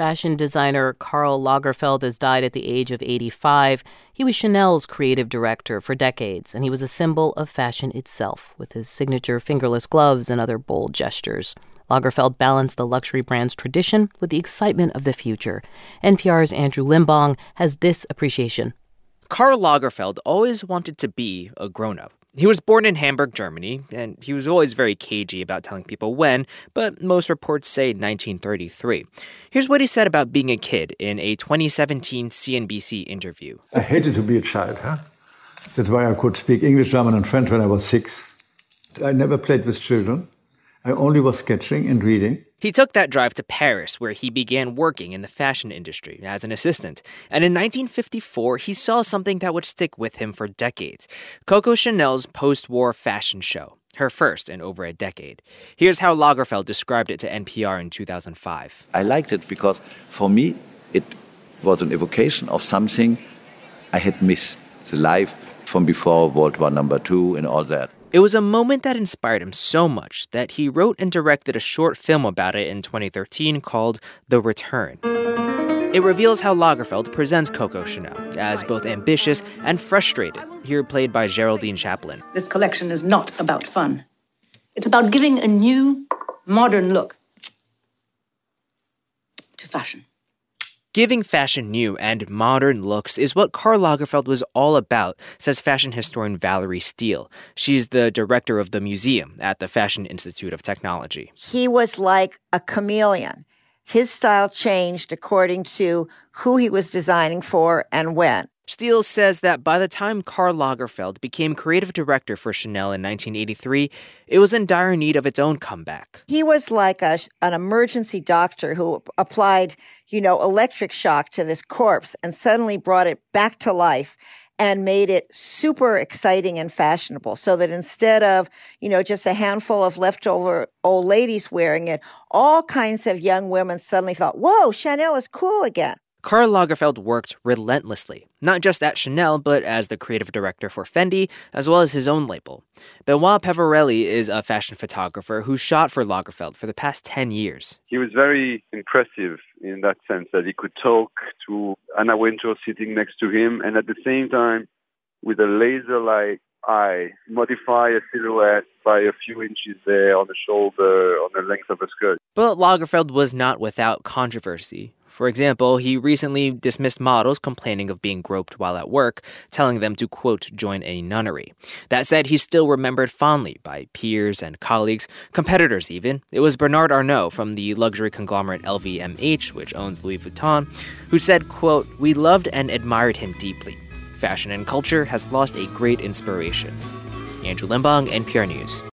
Fashion designer Karl Lagerfeld has died at the age of 85. He was Chanel's creative director for decades, and he was a symbol of fashion itself, with his signature fingerless gloves and other bold gestures. Lagerfeld balanced the luxury brand's tradition with the excitement of the future. NPR's Andrew Limbong has this appreciation. Karl Lagerfeld always wanted to be a grown-up. He was born in Hamburg, Germany, and he was always very cagey about telling people when, but most reports say 1933. Here's what he said about being a kid in a 2017 CNBC interview. I hated to be a child, That's why I could speak English, German, and French when I was 6. I never played with children. I only was sketching and reading. He took that drive to Paris, where he began working in the fashion industry as an assistant. And in 1954, he saw something that would stick with him for decades: Coco Chanel's post-war fashion show, her first in over a decade. Here's how Lagerfeld described it to NPR in 2005. I liked it because, for me, it was an evocation of something I had missed, the life from before World War II and all that. It was a moment that inspired him so much that he wrote and directed a short film about it in 2013 called The Return. It reveals how Lagerfeld presents Coco Chanel as both ambitious and frustrated, here played by Geraldine Chaplin. This collection is not about fun. It's about giving a new, modern look to fashion. Giving fashion new and modern looks is what Karl Lagerfeld was all about, says fashion historian Valerie Steele. She's the director of the museum at the Fashion Institute of Technology. He was like a chameleon. His style changed according to who he was designing for and when. Steele says that by the time Karl Lagerfeld became creative director for Chanel in 1983, it was in dire need of its own comeback. He was like an emergency doctor who applied, electric shock to this corpse and suddenly brought it back to life and made it super exciting and fashionable, so that instead of, just a handful of leftover old ladies wearing it, all kinds of young women suddenly thought, whoa, Chanel is cool again. Karl Lagerfeld worked relentlessly, not just at Chanel, but as the creative director for Fendi, as well as his own label. Benoit Peverelli is a fashion photographer who shot for Lagerfeld for the past 10 years. He was very impressive in that sense that he could talk to Anna Wintour sitting next to him, and at the same time, with a laser-like eye, modify a silhouette by a few inches there on the shoulder, on the length of a skirt. But Lagerfeld was not without controversy. For example, he recently dismissed models complaining of being groped while at work, telling them to, quote, join a nunnery. That said, he's still remembered fondly by peers and colleagues, competitors even. It was Bernard Arnault from the luxury conglomerate LVMH, which owns Louis Vuitton, who said, quote, we loved and admired him deeply. Fashion and culture has lost a great inspiration. Andrew Limbong, NPR News.